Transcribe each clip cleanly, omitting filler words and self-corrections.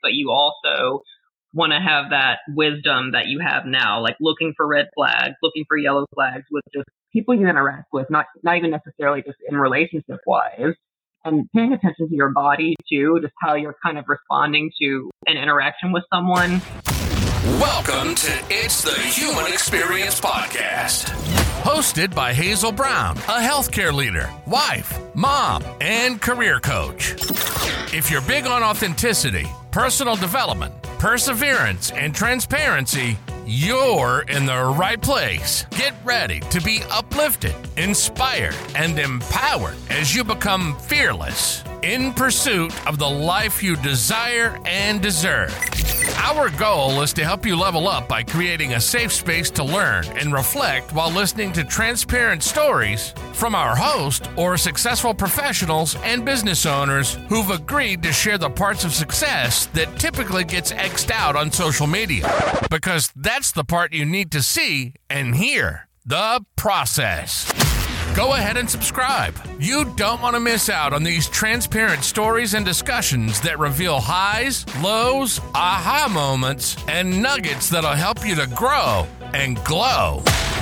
but you also want to have that wisdom that you have now, like looking for red flags, looking for yellow flags with just people you interact with, not even necessarily just in relationship wise, and paying attention to your body too, just how you're kind of responding to an interaction with someone. Welcome to It's the Human Experience Podcast. Hosted by Hazel Brown, a healthcare leader, wife, mom, and career coach. If you're big on authenticity, personal development, perseverance, and transparency, you're in the right place. Get ready to be uplifted, inspired, and empowered as you become fearless in pursuit of the life you desire and deserve. Our goal is to help you level up by creating a safe space to learn and reflect while listening to transparent stories from our host or successful professionals and business owners who've agreed to share the parts of success that typically gets X'd out on social media. Because that's the part you need to see and hear, the process. Go ahead and subscribe. You don't want to miss out on these transparent stories and discussions that reveal highs, lows, aha moments, and nuggets that'll help you to grow and glow.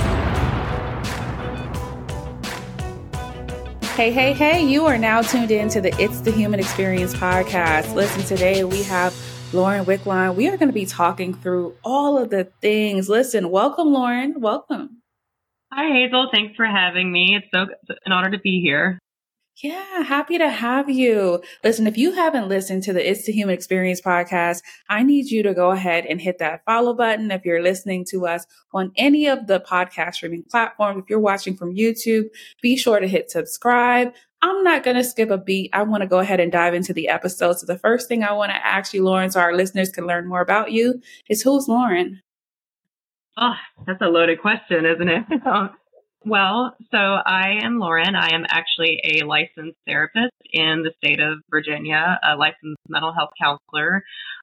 Hey, you are now tuned in to the It's the Human Experience podcast. Listen, today we have Lauren Wickline. We are going to be talking through all of the things. Listen, welcome, Lauren. Welcome. Hi, Hazel. Thanks for having me. It's an honor to be here. Yeah, happy to have you. Listen, if you haven't listened to the It's the Human Experience podcast, I need you to go ahead and hit that follow button. If you're listening to us on any of the podcast streaming platforms, if you're watching from YouTube, be sure to hit subscribe. I'm not going to skip a beat. I want to go ahead and dive into the episode. So the first thing I want to ask you, Lauren, so our listeners can learn more about you, is who's Lauren? Oh, that's a loaded question, isn't it? Well, so I am Lauren. I am actually a licensed therapist in the state of Virginia, a licensed mental health counselor.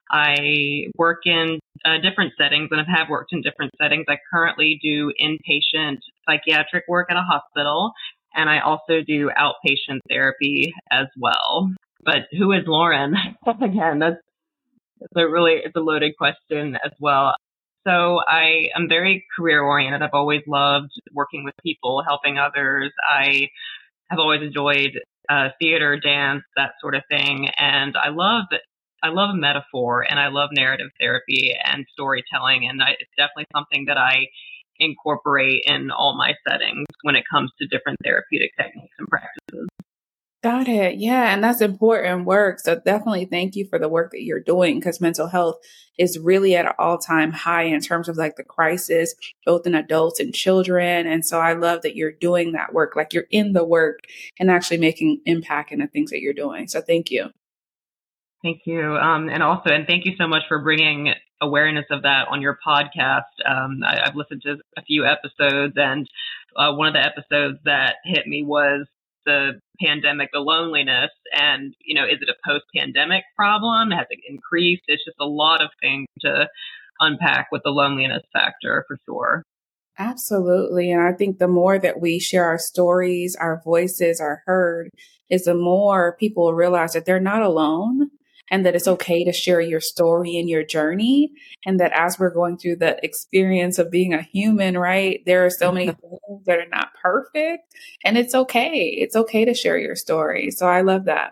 I work in different settings and have worked in different settings. I currently do inpatient psychiatric work at a hospital, and I also do outpatient therapy as well. But who is Lauren? Again, it's a loaded question as well. So I am very career oriented. I've always loved working with people, helping others. I have always enjoyed theater, dance, that sort of thing. And I love metaphor, and I love narrative therapy and storytelling. And it's definitely something that I incorporate in all my settings when it comes to different therapeutic techniques and practices. Got it. Yeah. And that's important work. So definitely thank you for the work that you're doing, because mental health is really at an all-time high in terms of like the crisis, both in adults and children. And so I love that you're doing that work, like you're in the work and actually making impact in the things that you're doing. So thank you. Thank you. And thank you so much for bringing awareness of that on your podcast. I've listened to a few episodes, and one of the episodes that hit me was the pandemic, the loneliness, and, is it a post-pandemic problem? Has it increased? It's just a lot of things to unpack with the loneliness factor, for sure. Absolutely. And I think the more that we share our stories, our voices are heard, is the more people realize that they're not alone, and that it's okay to share your story and your journey. And that as we're going through the experience of being a human, right, there are so many things that are not perfect, and it's okay. It's okay to share your story. So I love that.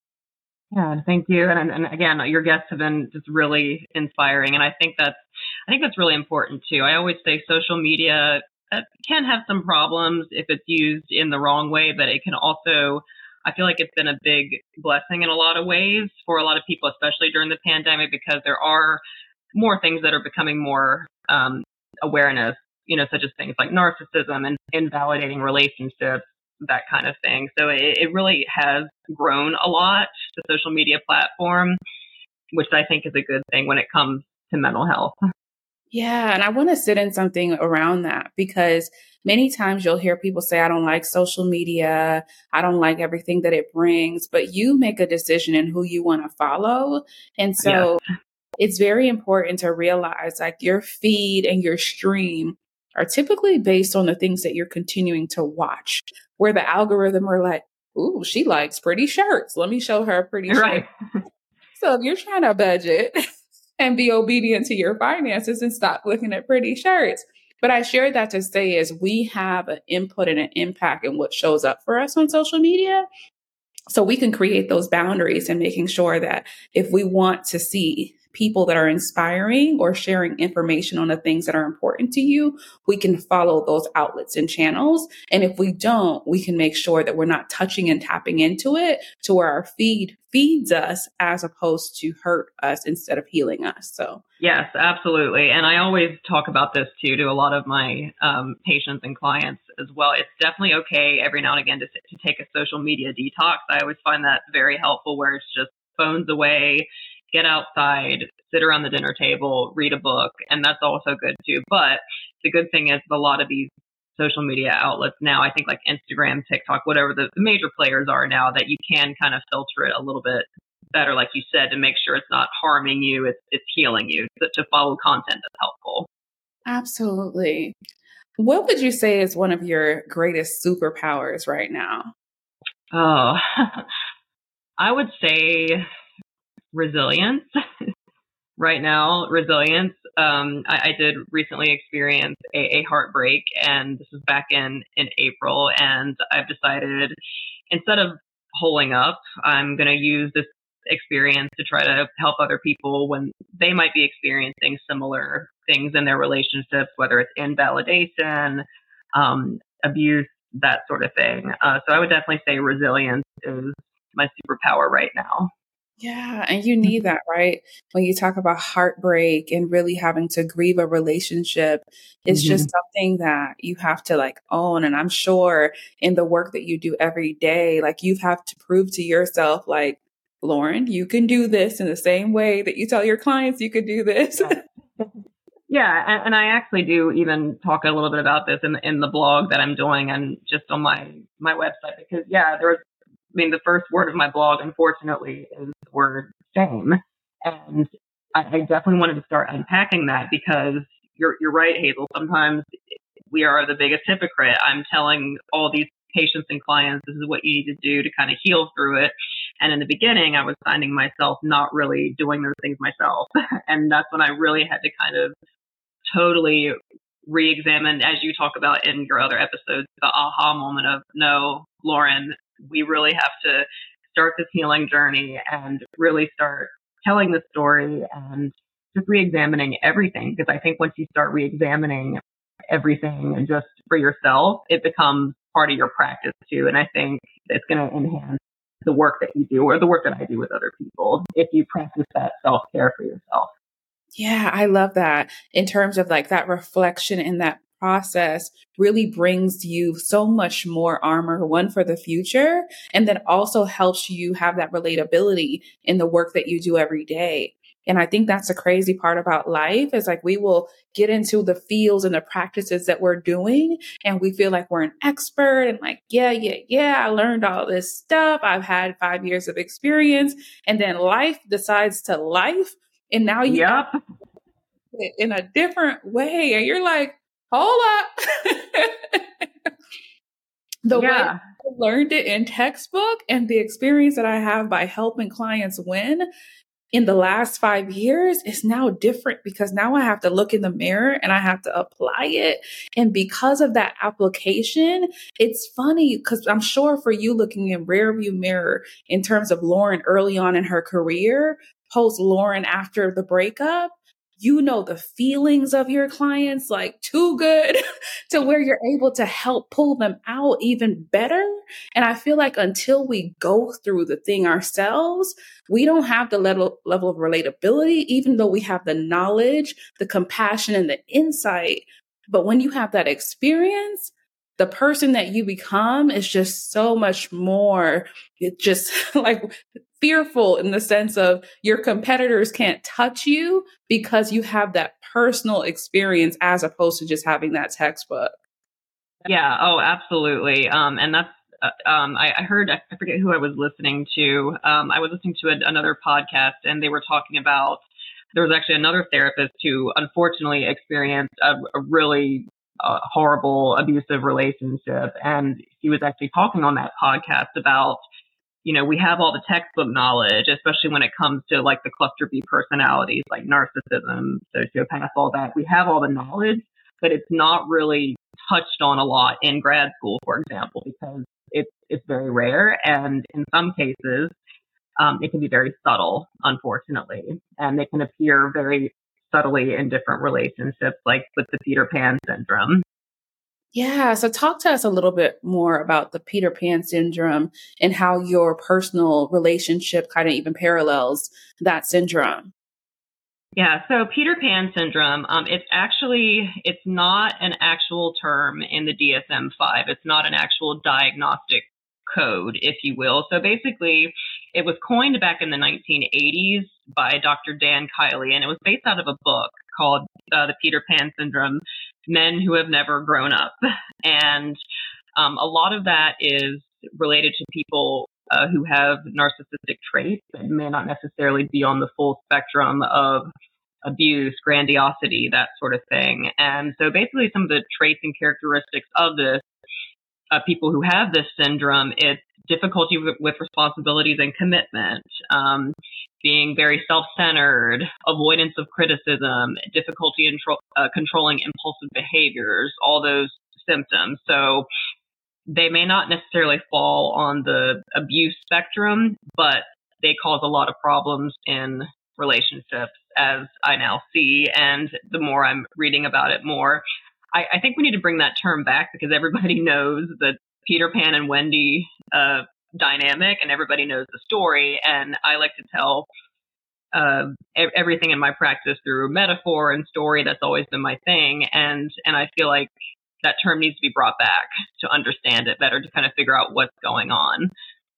Yeah, thank you. And again, your guests have been just really inspiring. And I think that's really important too. I always say social media can have some problems if it's used in the wrong way, but it can also, I feel like it's been a big blessing in a lot of ways for a lot of people, especially during the pandemic, because there are more things that are becoming more awareness, such as things like narcissism and invalidating relationships, that kind of thing. So it really has grown a lot, the social media platform, which I think is a good thing when it comes to mental health. Yeah. And I want to sit in something around that, because many times you'll hear people say, I don't like social media. I don't like everything that it brings, but you make a decision in who you want to follow. And so it's very important to realize like your feed and your stream are typically based on the things that you're continuing to watch, where the algorithm are like, ooh, she likes pretty shirts. Let me show her a pretty shirt. So if you're trying to budget and be obedient to your finances and stop looking at pretty shirts. But I shared that to say is we have an input and an impact in what shows up for us on social media. So we can create those boundaries and making sure that if we want to see people that are inspiring or sharing information on the things that are important to you, we can follow those outlets and channels. And if we don't, we can make sure that we're not touching and tapping into it to where our feed feeds us as opposed to hurt us instead of healing us. So yes, absolutely. And I always talk about this too to a lot of my patients and clients as well. It's definitely okay every now and again to take a social media detox. I always find that very helpful, where it's just phones away, get outside, sit around the dinner table, read a book, and that's also good too. But the good thing is a lot of these social media outlets now, I think like Instagram, TikTok, whatever the major players are now, that you can kind of filter it a little bit better, like you said, to make sure it's not harming you, it's healing you, to follow content that's helpful. absolutely. What would you say is one of your greatest superpowers right now? Oh, I would say resilience. Right now, resilience. I did recently experience a heartbreak, and this was back in April, and I've decided instead of holding up, I'm going to use this experience to try to help other people when they might be experiencing similar things in their relationships, whether it's invalidation, abuse, that sort of thing. So I would definitely say resilience is my superpower right now. Yeah. And you need that, right? When you talk about heartbreak and really having to grieve a relationship, it's just something that you have to like own. And I'm sure in the work that you do every day, like you have to prove to yourself, like, Lauren, you can do this in the same way that you tell your clients you could do this. Yeah, and I actually do even talk a little bit about this in the blog that I'm doing and just on my website, because the first word of my blog, unfortunately, is the word shame. And I definitely wanted to start unpacking that, because you're right, Hazel. Sometimes we are the biggest hypocrite. I'm telling all these patients and clients, this is what you need to do to kind of heal through it. And in the beginning, I was finding myself not really doing those things myself. And that's when I really had to kind of totally re-examine, as you talk about in your other episodes, the aha moment of, no, Lauren, we really have to start this healing journey and really start telling the story and just re-examining everything. Because I think once you start re-examining everything just for yourself, it becomes part of your practice too. And I think it's going to enhance the work that you do, or the work that I do with other people, if you practice that self-care for yourself. Yeah, I love that. In terms of like that reflection in that process really brings you so much more armor, one, for the future, and then also helps you have that relatability in the work that you do every day. And I think that's the crazy part about life, is like we will get into the fields and the practices that we're doing, and we feel like we're an expert and like, yeah, I learned all this stuff. I've had 5 years of experience. And then life decides to life. And now you Yep. in a different way. And you're like, hold up. The way I learned it in textbook and the experience that I have by helping clients win in the last 5 years is now different, because now I have to look in the mirror and I have to apply it. And because of that application, it's funny because I'm sure for you looking in rearview mirror in terms of Lauren early on in her career, post Lauren after the breakup, you know the feelings of your clients like too good to where you're able to help pull them out even better. And I feel like until we go through the thing ourselves, we don't have the level of relatability, even though we have the knowledge, the compassion, and the insight. But when you have that experience, the person that you become is just so much more, it's just like fearful in the sense of your competitors can't touch you because you have that personal experience as opposed to just having that textbook. Yeah. Oh, absolutely. And that's, I heard, I forget who I was listening to. I was listening to another podcast, and they were talking about, there was actually another therapist who unfortunately experienced a really horrible abusive relationship. And he was actually talking on that podcast about we have all the textbook knowledge, especially when it comes to like the cluster B personalities, like narcissism, sociopath, all that. We have all the knowledge, but it's not really touched on a lot in grad school, for example, because it's very rare. And in some cases, it can be very subtle, unfortunately, and they can appear very subtly in different relationships, like with the Peter Pan syndrome. Yeah. So talk to us a little bit more about the Peter Pan syndrome and how your personal relationship kind of even parallels that syndrome. Yeah. So Peter Pan syndrome, it's not an actual term in the DSM-5. It's not an actual diagnostic code, if you will. So basically, it was coined back in the 1980s by Dr. Dan Kiley, and it was based out of a book called The Peter Pan Syndrome, Men Who Have Never Grown Up. And a lot of that is related to people who have narcissistic traits that may not necessarily be on the full spectrum of abuse, grandiosity, that sort of thing. And so basically some of the traits and characteristics of this people who have this syndrome, it's difficulty with responsibilities and commitment, being very self-centered, avoidance of criticism, difficulty in controlling impulsive behaviors, all those symptoms. So they may not necessarily fall on the abuse spectrum, but they cause a lot of problems in relationships, as I now see. And the more I'm reading about it more, I think we need to bring that term back, because everybody knows the Peter Pan and Wendy dynamic, and everybody knows the story. And I like to tell everything in my practice through metaphor and story. That's always been my thing. And I feel like that term needs to be brought back to understand it better, to kind of figure out what's going on.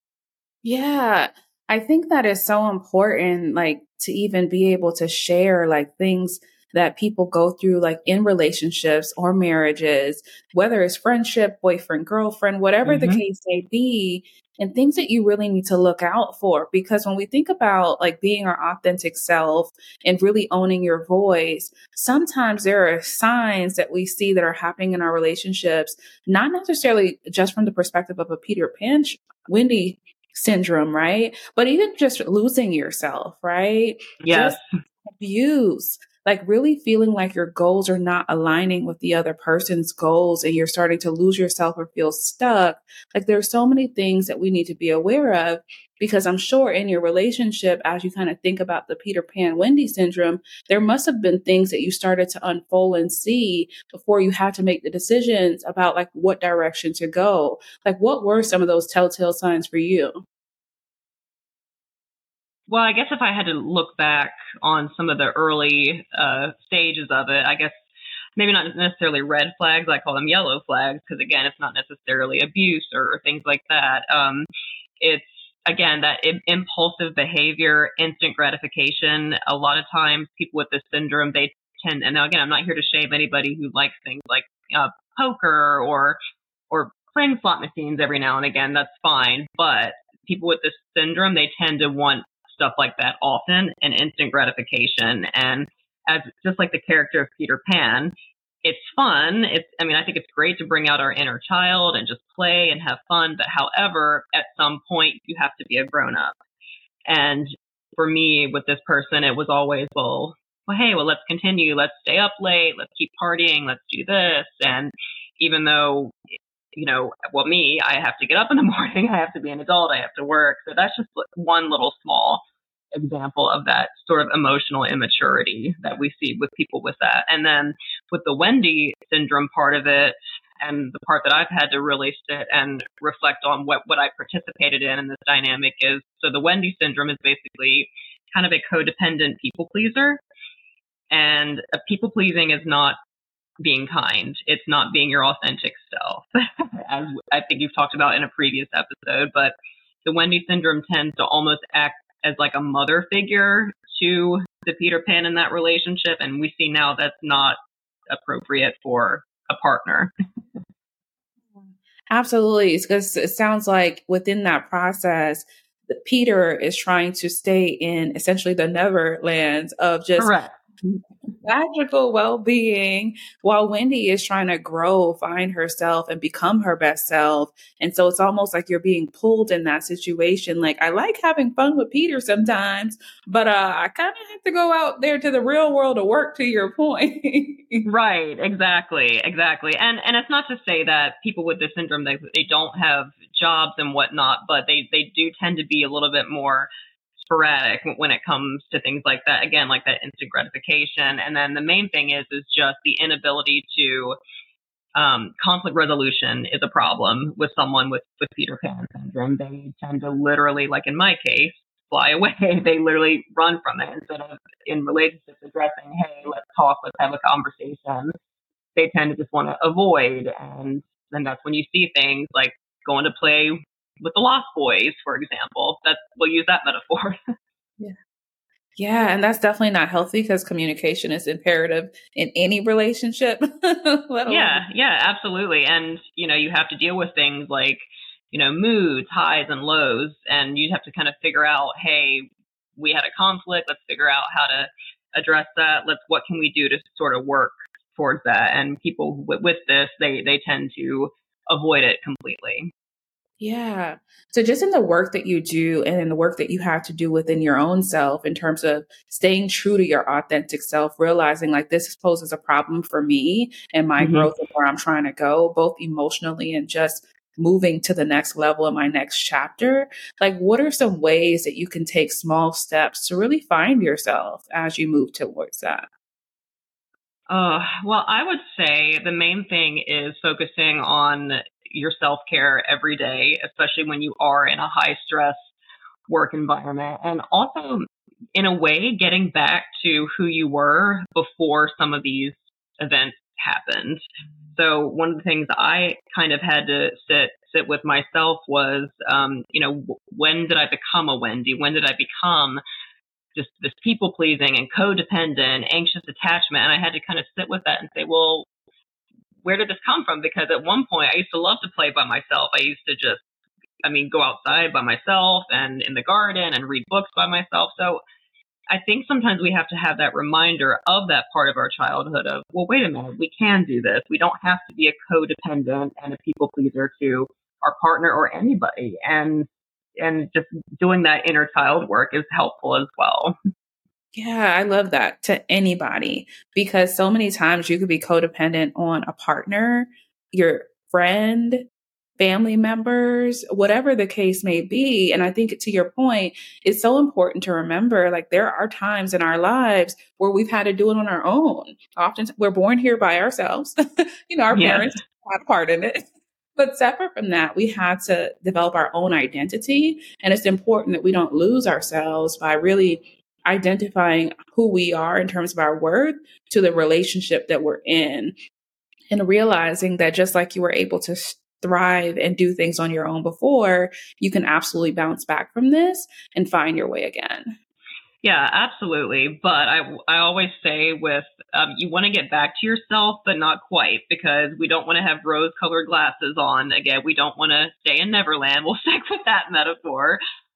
Yeah. I think that is so important, like to even be able to share like things that people go through, like in relationships or marriages, whether it's friendship, boyfriend, girlfriend, whatever the case may be, and things that you really need to look out for. Because when we think about like being our authentic self and really owning your voice, sometimes there are signs that we see that are happening in our relationships, not necessarily just from the perspective of a Peter Pan, Wendy syndrome, right? But even just losing yourself, right? Yes. Just abuse. Like really feeling like your goals are not aligning with the other person's goals and you're starting to lose yourself or feel stuck. Like there's so many things that we need to be aware of, because I'm sure in your relationship, as you kind of think about the Peter Pan Wendy syndrome, there must have been things that you started to unfold and see before you had to make the decisions about like what direction to go. Like what were some of those telltale signs for you? Well, I guess if I had to look back on some of the early stages of it, I guess maybe not necessarily red flags. I call them yellow flags, because, again, it's not necessarily abuse or things like that. It's, again, that impulsive behavior, instant gratification. A lot of times people with this syndrome, they tend, and now, again, I'm not here to shame anybody who likes things like poker or playing slot machines every now and again. That's fine. But people with this syndrome, they tend to want stuff like that often, and instant gratification. And as just like the character of Peter Pan, it's fun. I think it's great to bring out our inner child and just play and have fun. But however, at some point you have to be a grown up. And for me with this person, it was always, well, let's continue. Let's stay up late. Let's keep partying. Let's do this. And even though, I have to get up in the morning. I have to be an adult. I have to work. So that's just one little small example of that sort of emotional immaturity that we see with people with that. And then with the Wendy syndrome part of it, and the part that I've had to really sit and reflect on what I participated in this dynamic is, so the Wendy syndrome is basically kind of a codependent people pleaser. And people pleasing is not being kind. It's not being your authentic self, as I think you've talked about in a previous episode. But the Wendy syndrome tends to almost act as like a mother figure to the Peter Pan in that relationship. And we see now that's not appropriate for a partner. Absolutely. Because it sounds like within that process, Peter is trying to stay in essentially the Neverland of just Correct. magical well-being while Wendy is trying to grow, find herself and become her best self. And so it's almost like you're being pulled in that situation. Like, I like having fun with Peter sometimes, but I kind of have to go out there to the real world to work, to your point. Right, exactly. And it's not to say that people with this syndrome, they don't have jobs and whatnot, but they do tend to be a little bit more sporadic when it comes to things like that. Again, like that instant gratification. And then the main thing is just the inability to conflict resolution is a problem with someone with Peter Pan syndrome. They tend to literally, like in my case, fly away. They literally run from it instead of in relationships addressing, hey, let's talk, let's have a conversation. They tend to just want to avoid. And then that's when you see things like going to play with the Lost Boys, for example. We'll use that metaphor. Yeah. Yeah, and that's definitely not healthy because communication is imperative in any relationship. Yeah, absolutely. And, you have to deal with things like, moods, highs and lows, and you have to kind of figure out, hey, we had a conflict. Let's figure out how to address that. What can we do to sort of work towards that? And people with this, they tend to avoid it completely. Yeah. So just in the work that you do and in the work that you have to do within your own self in terms of staying true to your authentic self, realizing like this poses a problem for me and my growth and where I'm trying to go, both emotionally and just moving to the next level in my next chapter. Like, what are some ways that you can take small steps to really find yourself as you move towards that? Well, I would say the main thing is focusing on your self-care every day, especially when you are in a high stress work environment. And also, in a way, getting back to who you were before some of these events happened. So one of the things I kind of had to sit with myself was, when did I become a Wendy? When did I become just this people pleasing and codependent, anxious attachment? And I had to kind of sit with that and say, well, where did this come from? Because at one point I used to love to play by myself. I used to go outside by myself and in the garden and read books by myself. So I think sometimes we have to have that reminder of that part of our childhood of, well, wait a minute, we can do this. We don't have to be a codependent and a people pleaser to our partner or anybody. And just doing that inner child work is helpful as well. Yeah, I love that, to anybody, because so many times you could be codependent on a partner, your friend, family members, whatever the case may be. And I think to your point, it's so important to remember, like, there are times in our lives where we've had to do it on our own. Often we're born here by ourselves. Our parents had part in it. But separate from that, we had to develop our own identity. And it's important that we don't lose ourselves by really identifying who we are in terms of our worth to the relationship that we're in, and realizing that just like you were able to thrive and do things on your own before, you can absolutely bounce back from this and find your way again. Yeah, absolutely. But I always say you want to get back to yourself, but not quite, because we don't want to have rose-colored glasses on. Again, we don't want to stay in Neverland. We'll stick with that metaphor.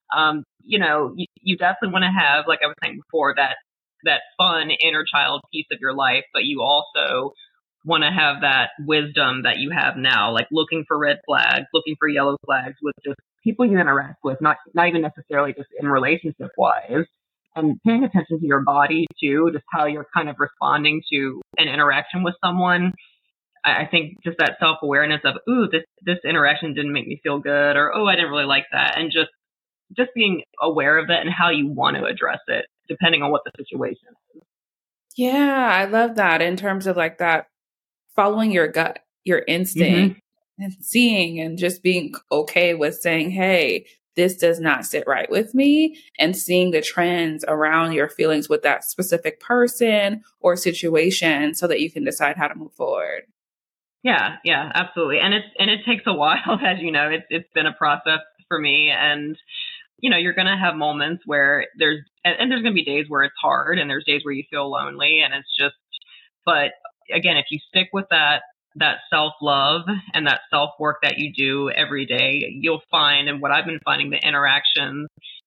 You definitely want to have, like I was saying before, that fun inner child piece of your life, but you also want to have that wisdom that you have now, like looking for red flags, looking for yellow flags with just people you interact with, not even necessarily just in relationship wise, and paying attention to your body too, just how you're kind of responding to an interaction with someone. I think just that self-awareness of, ooh, this interaction didn't make me feel good, or, oh, I didn't really like that. And just being aware of it and how you want to address it, depending on what the situation is. Yeah, I love that in terms of like that, following your gut, your instinct, and seeing and just being okay with saying, hey, this does not sit right with me, and seeing the trends around your feelings with that specific person or situation so that you can decide how to move forward. Yeah, absolutely. And it takes a while, as you know. It's been a process for me, and you're going to have moments where there's going to be days where it's hard, and there's days where you feel lonely, and it's just, but again, if you stick with that self-love and that self-work that you do every day, you'll find, and what I've been finding, the interactions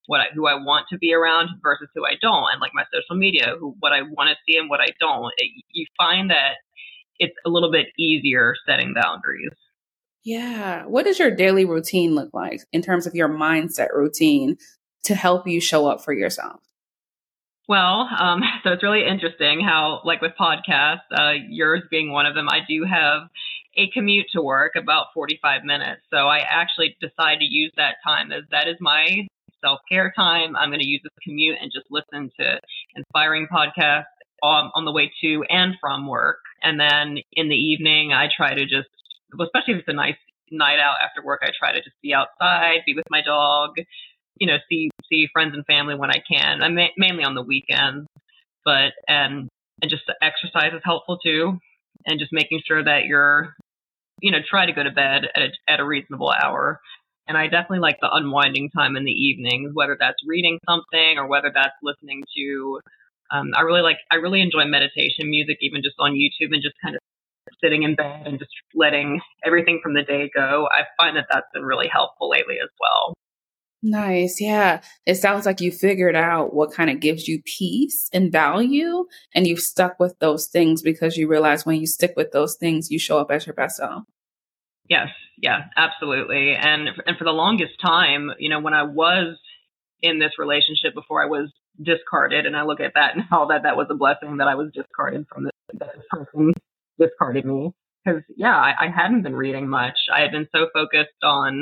who I want to be around versus who I don't, and like my social media, what I want to see and what I don't. You find that it's a little bit easier setting boundaries. Yeah. What does your daily routine look like in terms of your mindset routine to help you show up for yourself? Well, so it's really interesting how, like with podcasts, yours being one of them, I do have a commute to work about 45 minutes. So I actually decide to use that time as that is my self-care time. I'm going to use this commute and just listen to inspiring podcasts on the way to and from work. And then in the evening, I try to just, especially if it's a nice night out after work, I try to just be outside, be with my dog, see friends and family when I can. I'm mainly on the weekends, but and just exercise is helpful too, and just making sure that you're, try to go to bed at a reasonable hour. And I definitely like the unwinding time in the evenings, whether that's reading something or whether that's listening to. I really enjoy meditation music, even just on YouTube, and just kind of sitting in bed and just letting everything from the day go. I find that that's been really helpful lately as well. Nice. Yeah. It sounds like you figured out what kind of gives you peace and value, and you've stuck with those things because you realize when you stick with those things, you show up as your best self. Yes. Yeah, absolutely. And for the longest time, when I was in this relationship before I was discarded, and I look at that now that was a blessing that I was discarded from that this person discarded me. Because, I hadn't been reading much. I had been so focused on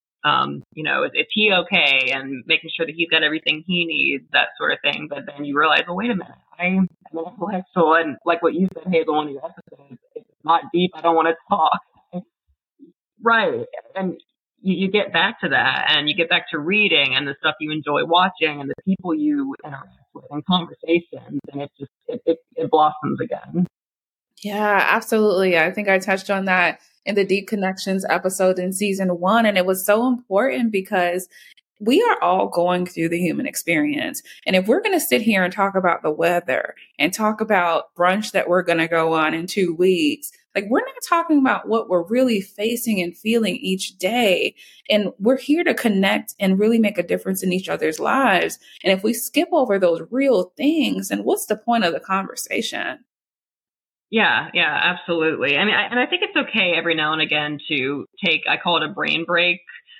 is he okay? And making sure that he's got everything he needs, that sort of thing. But then you realize, wait a minute, I'm an intellectual. And like what you said, Hazel, on your episode, it's not deep. I don't want to talk. Right. And you get back to that, and you get back to reading and the stuff you enjoy watching and the people you interact with and conversations. And it blossoms again. Yeah, absolutely. I think I touched on that in the Deep Connections episode in season 1. And it was so important because we are all going through the human experience. And if we're going to sit here and talk about the weather and talk about brunch that we're going to go on in 2 weeks, like we're not talking about what we're really facing and feeling each day. And we're here to connect and really make a difference in each other's lives. And if we skip over those real things, then what's the point of the conversation? Yeah, absolutely. I mean, I think it's okay every now and again to take, I call it a brain break.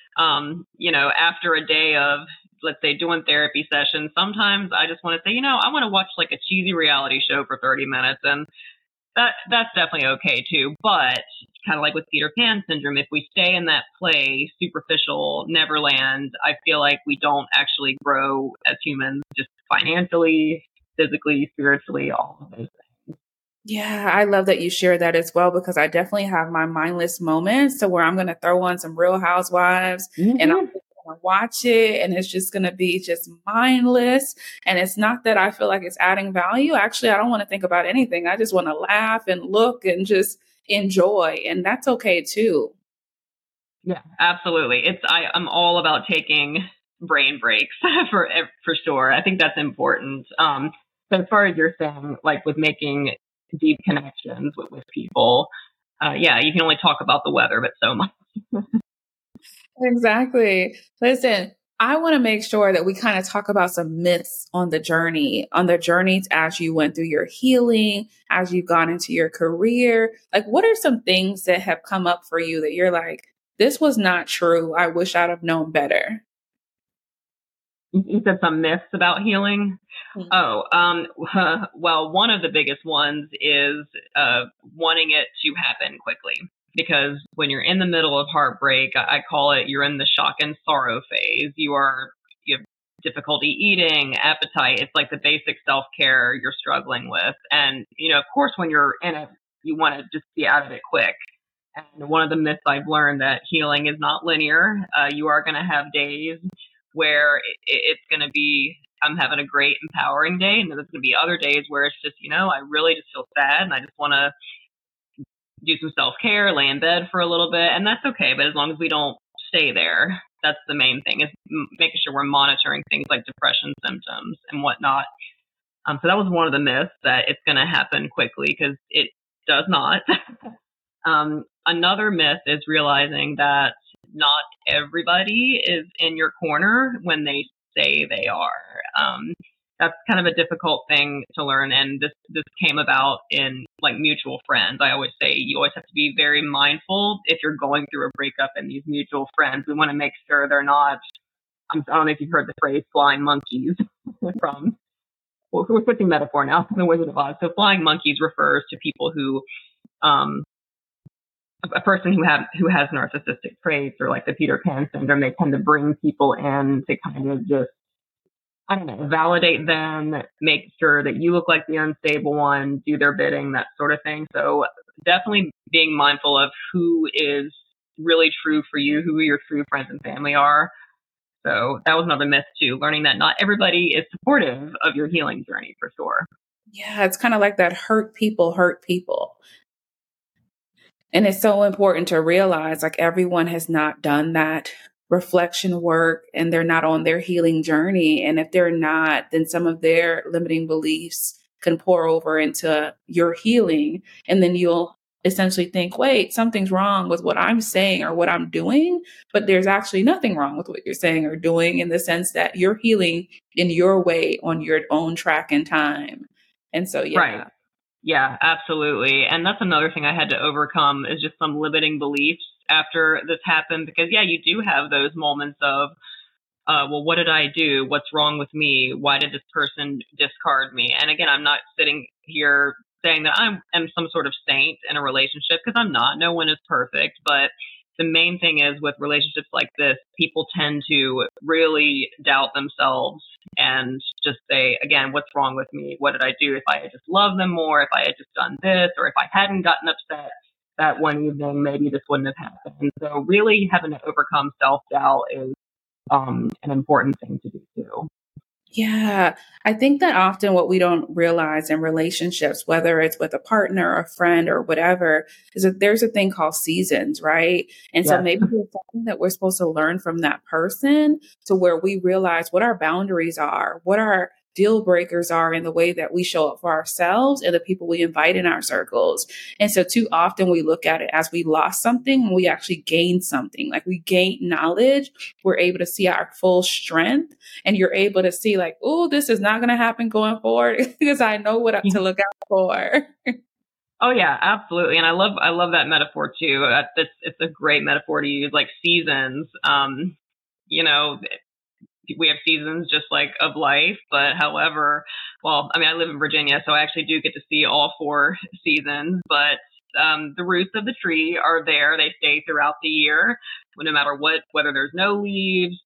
After a day of, let's say, doing therapy sessions, sometimes I just want to say, I want to watch like a cheesy reality show for 30 minutes. And that's definitely okay too. But kind of like with Peter Pan syndrome, if we stay in that play, superficial Neverland, I feel like we don't actually grow as humans, just financially, physically, spiritually, all of those things. Yeah, I love that you share that as well, because I definitely have my mindless moments to where I'm going to throw on some Real Housewives and I'm going to watch it, and it's just going to be just mindless. And it's not that I feel like it's adding value. Actually, I don't want to think about anything. I just want to laugh and look and just enjoy. And that's okay too. Yeah, absolutely. I'm all about taking brain breaks for sure. I think that's important. So as far as you're saying, like with making deep connections with people, you can only talk about the weather, but so much. Exactly. Listen, I want to make sure that we kind of talk about some myths on the journey as you went through your healing, as you've gone into your career. Like, what are some things that have come up for you that you're like, this was not true. I wish I'd have known better. You said some myths about healing. Mm-hmm. Well, one of the biggest ones is wanting it to happen quickly. Because when you're in the middle of heartbreak, I call it, you're in the shock and sorrow phase. You have difficulty eating, appetite. It's like the basic self-care you're struggling with. And, of course, when you're in it, you want to just be out of it quick. And one of the myths I've learned that healing is not linear. You are going to have days where it's going to be, I'm having a great empowering day. And there's going to be other days where it's just, I really just feel sad and I just want to do some self-care, lay in bed for a little bit, and that's okay. But as long as we don't stay there, that's the main thing, is making sure we're monitoring things like depression symptoms and whatnot. So that was one of the myths, that it's going to happen quickly, because it does not. Another myth is realizing that not everybody is in your corner when they say they are. That's kind of a difficult thing to learn. And this came about in like mutual friends. I always say you always have to be very mindful if you're going through a breakup and these mutual friends. We want to make sure they're not, I don't know if you've heard the phrase flying monkeys from, well, we're switching metaphor now from the Wizard of Oz. So flying monkeys refers to people who, a person who has narcissistic traits or like the Peter Pan syndrome, they tend to bring people in to kind of just, I don't know, validate them, make sure that you look like the unstable one, do their bidding, that sort of thing. So definitely being mindful of who is really true for you, who your true friends and family are. So that was another myth too, learning that not everybody is supportive of your healing journey for sure. Yeah, it's kind of like that hurt people. And it's so important to realize like everyone has not done that reflection work and they're not on their healing journey. And if they're not, then some of their limiting beliefs can pour over into your healing. And then you'll essentially think, wait, something's wrong with what I'm saying or what I'm doing. But there's actually nothing wrong with what you're saying or doing in the sense that you're healing in your way on your own track and time. And so, yeah. Right. Yeah, absolutely. And that's another thing I had to overcome is just some limiting beliefs after this happened, because yeah, you do have those moments of, well, what did I do? What's wrong with me? Why did this person discard me? And again, I'm not sitting here saying that I am some sort of saint in a relationship, because I'm not. No one is perfect. But the main thing is with relationships like this, people tend to really doubt themselves and just say, again, what's wrong with me? What did I do? If I had just loved them more, if I had just done this, or if I hadn't gotten upset that one evening, maybe this wouldn't have happened. So really having to overcome self-doubt is an important thing to do too. Yeah, I think that often what we don't realize in relationships, whether it's with a partner, a friend, or whatever, is that there's a thing called seasons, right? And so maybe there's something that we're supposed to learn from that person to where we realize what our boundaries are, what our deal breakers are in the way that we show up for ourselves and the people we invite in our circles. And so too often we look at it as we lost something and we actually gained something. Like we gained knowledge, we're able to see our full strength, and you're able to see like, oh, this is not going to happen going forward because I know what to look out for. Oh yeah, absolutely. And I love that metaphor too. It's a great metaphor to use, like seasons. You know, we have seasons just like of life, but however, well, I mean, I live in Virginia, so I actually do get to see all 4 seasons, but the roots of the tree are there. They stay throughout the year, no matter what, whether there's no leaves,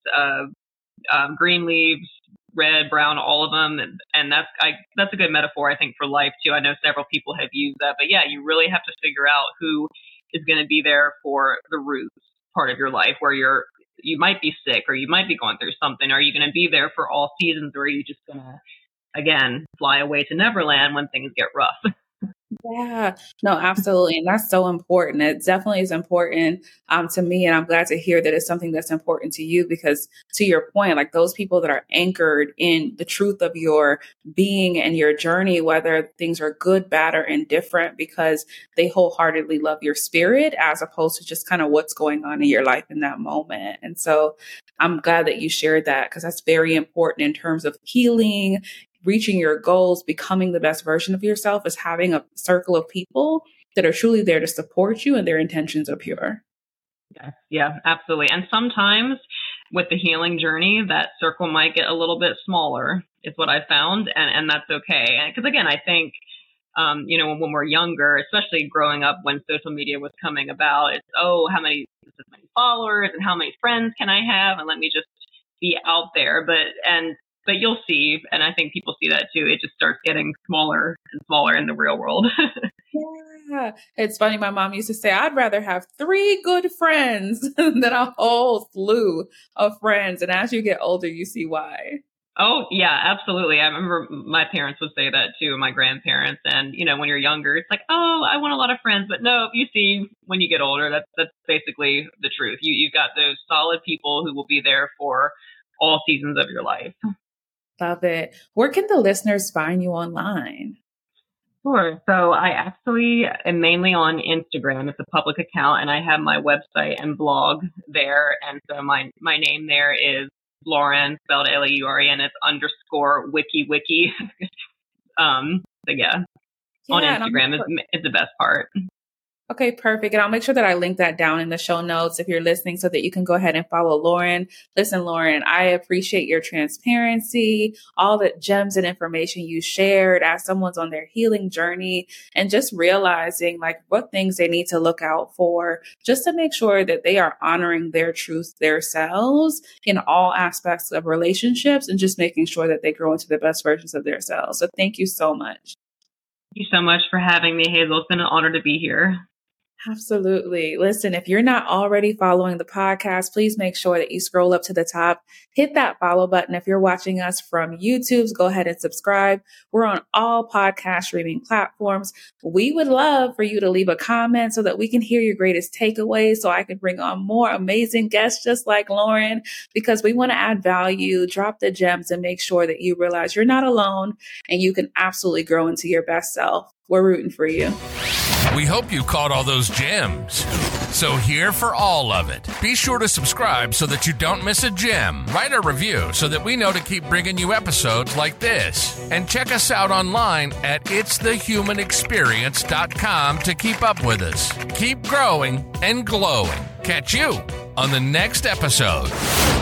green leaves, red, brown, all of them. And that's a good metaphor, I think, for life too. I know several people have used that, but yeah, you really have to figure out who is going to be there for the roots part of your life, where you might be sick or you might be going through something. Are you going to be there for all seasons, or are you just going to, again, fly away to Neverland when things get rough? Yeah, no, absolutely. And that's so important. It definitely is important to me. And I'm glad to hear that it's something that's important to you, because to your point, like those people that are anchored in the truth of your being and your journey, whether things are good, bad, or indifferent, because they wholeheartedly love your spirit as opposed to just kind of what's going on in your life in that moment. And so I'm glad that you shared that, because that's very important in terms of healing, reaching your goals, becoming the best version of yourself, is having a circle of people that are truly there to support you and their intentions are pure. Yeah, absolutely. And sometimes with the healing journey, that circle might get a little bit smaller, is what I found. And that's okay. Because again, I think, when we're younger, especially growing up when social media was coming about, it's, how many followers and how many friends can I have? And let me just be out there. But you'll see, and I think people see that too, it just starts getting smaller and smaller in the real world. Yeah, it's funny. My mom used to say, I'd rather have 3 good friends than a whole slew of friends. And as you get older, you see why. Oh, yeah, absolutely. I remember my parents would say that too, my grandparents. And, when you're younger, it's like, I want a lot of friends. But no, you see, when you get older, that's basically the truth. You've got those solid people who will be there for all seasons of your life. Love it. Where can the listeners find you online? Sure. So I actually am mainly on Instagram. It's a public account, and I have my website and blog there. And so my name there is Lauren, spelled Lauren. It's _wiki. But yeah, on Instagram is the best part. Okay, perfect. And I'll make sure that I link that down in the show notes if you're listening so that you can go ahead and follow Lauren. Listen, Lauren, I appreciate your transparency, all the gems and information you shared as someone's on their healing journey, and just realizing like what things they need to look out for just to make sure that they are honoring their truth, themselves in all aspects of relationships, and just making sure that they grow into the best versions of themselves. So thank you so much. Thank you so much for having me, Hazel. It's been an honor to be here. Absolutely. Listen, if you're not already following the podcast, please make sure that you scroll up to the top, hit that follow button. If you're watching us from YouTube, go ahead and subscribe. We're on all podcast streaming platforms. We would love for you to leave a comment so that we can hear your greatest takeaways, so I can bring on more amazing guests just like Lauren, because we want to add value, drop the gems, and make sure that you realize you're not alone and you can absolutely grow into your best self. We're rooting for you. We hope you caught all those gems. So here for all of it. Be sure to subscribe so that you don't miss a gem. Write a review so that we know to keep bringing you episodes like this. And check us out online at itsthehumanexperience.com to keep up with us. Keep growing and glowing. Catch you on the next episode.